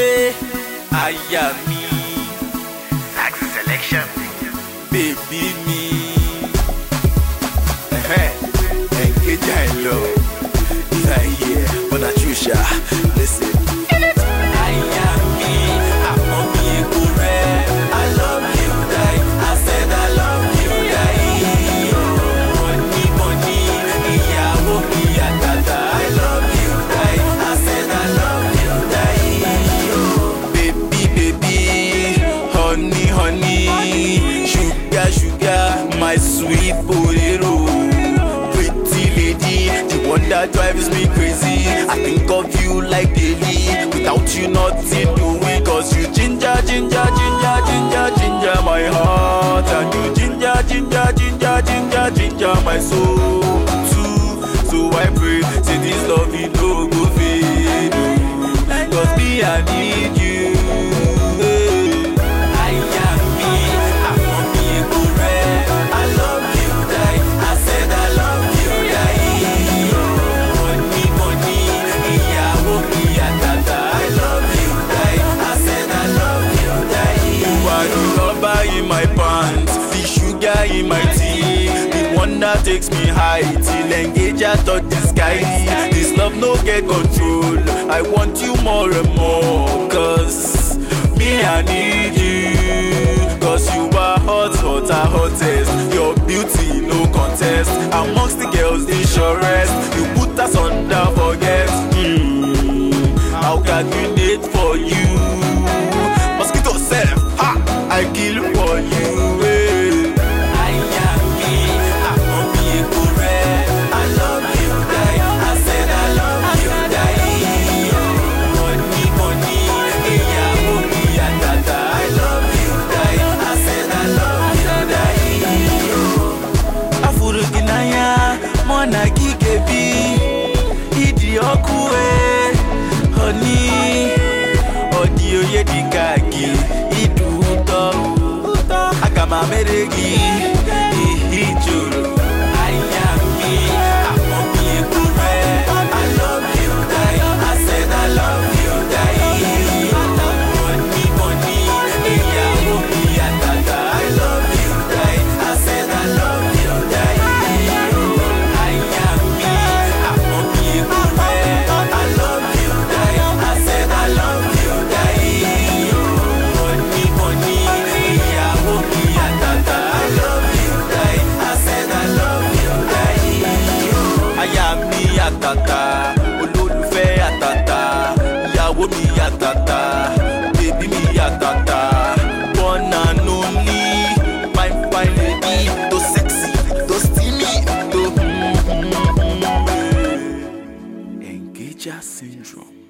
aya mi, Axis selection. baby mi. Engage in love. Yeah, yeah, but not you, Sha. Listen. Aya mi, àmọ́ mi èkó rẹ̀. I love you, die. I said I love you, die. Money, money, ìyàwó mi àtàtà. I love you, die. I said I love you, die. Baby, baby, honey, honey, sugar, sugar, my sweet potato. Pretty lady, the one that drives me crazy. I think of you like daily. Without you, nothing doing. Cause you ginger, ginger, ginger, ginger, ginger my heart. And you ginger, ginger, ginger, ginger, ginger my soul too. So I pray, say this love it no go fade. Cause me, I need you. Aya mi, àmọ́ mi èkó rẹ̀. I love you, die. I said I love you, die. Money, money, ìyàwó mi àtàtà. I love you, die. I said I love you, die. You are the rubber in my pants, the sugar in my tea, the one that takes me high till engage I touch the sky. This love no get control. I want you more and more. Cause me I need you. Cause you are hot, hotter, hottest. Your beauty no contest. Amongst the girls the surest. You put us under forget. I'll calculate for you. Mosquito self, ha! I kill for you. Aya mi, àmọ́ mi èkó rẹ̀. I love you, die. I said I love you, die. Money, money, ìyàwó mi àtàtà. I love you, die. I said I love you, die. Afuruginaya, mona gikebi, idi okuwe, honey, odi oye dikagi, idu uto, agama meregi, ihijuru. Aya mi, àmọ́ mi èkó rẹ̀. I love you, die. I said I love you, die. Money, money, ìyàwó mi àtàtà. I love you, die. I said I love you, die. Aya mi, àmọ́ mi èkó rẹ̀. I love you, die. I said I love you, die. Money, money, ìyàwó mi àtàtà. I love you, die. I said I love you, die. Aya mi àtàtà, olólùfẹ́ àtàtà, ìyàwó mi àtàtà, bébí mi àtàtà, one and only, fine fine lady, tó sexy, tó steamy, tó. Engager syndrome.